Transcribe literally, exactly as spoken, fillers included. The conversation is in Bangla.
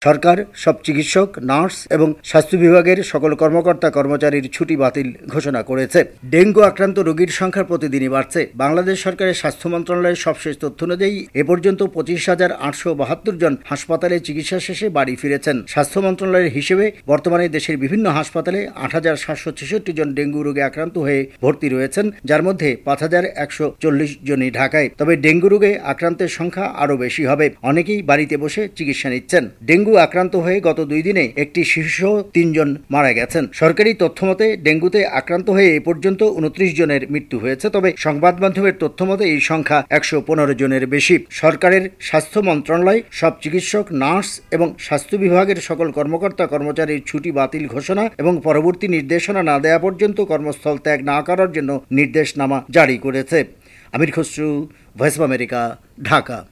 সরকার সব চিকিৎসক, নার্স এবং স্বাস্থ্য বিভাগের সকল কর্মকর্তা কর্মচারীর ছুটি বাতিল ঘোষণা করেছে। ডেঙ্গু আক্রান্ত রোগীর সংখ্যা প্রতিদিনই বাড়ছে। বাংলাদেশ সরকারের স্বাস্থ্য মন্ত্রণালয়ের সবশেষ তথ্য অনুযায়ী এ পর্যন্ত পঁচিশ হাজার আটশো বাহাত্তর জন হাসপাতালে চিকিৎসা শেষে বাড়ি ফিরেছেন। স্বাস্থ্য মন্ত্রণালয়ের হিসেবে বর্তমানে দেশের বিভিন্ন হাসপাতালে আট হাজার সাতশো ছেষট্টি জন ডেঙ্গু রোগে আক্রান্ত হয়ে ভর্তি রয়েছেন, যার মধ্যে পাঁচ হাজার একশো চল্লিশ জনই ঢাকায়। তবে ডেঙ্গু রোগে আক্রান্তের সংখ্যা আরও বেশি হবে। অনেকেই বাড়িতে বসে চিকিৎসা নিচ্ছেন। ডেঙ্গু আক্রান্ত হয়ে গত দুই দিনে একটি শিশু তিনজন মারা গেছেন। সরকারি তথ্যমতে ডেঙ্গুতে আক্রান্ত হয়ে এ পর্যন্ত উনত্রিশ জনের মৃত্যু হয়েছে। তবে সংবাদ মাধ্যমের তথ্যমতে এই সংখ্যা একশো পনেরো জনের বেশি। সরকারের স্বাস্থ্য মন্ত্রণালয় সব চিকিৎসক, নার্স এবং স্বাস্থ্য বিভাগের সকল কর্মকর্তা কর্মচারীর ছুটি বাতিল ঘোষণা এবং পরবর্তী নির্দেশনা না দেওয়া পর্যন্ত কর্মস্থল ত্যাগ না করার জন্য নির্দেশনামা জারি করেছে। Amir Khasru, Voice of America, Dhaka.